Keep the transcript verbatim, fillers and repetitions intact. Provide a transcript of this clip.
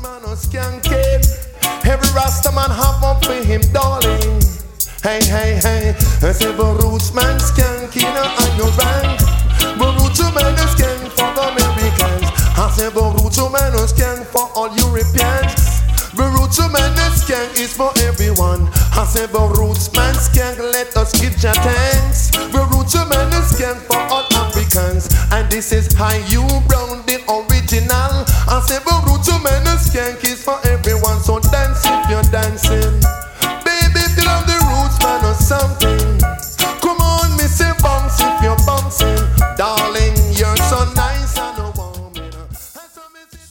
man a skanking. Every Rasta man have one for him, darling. Hey, hey, hey. I say, but roots man skanking on your rank. But roots man is skank for the Americans. I say, but roots man is skank for all Europeans. The roots man is skank is for everyone. I say, but roots man skank, let us give your thanks. The roots man is skank for all Africans. And this is how you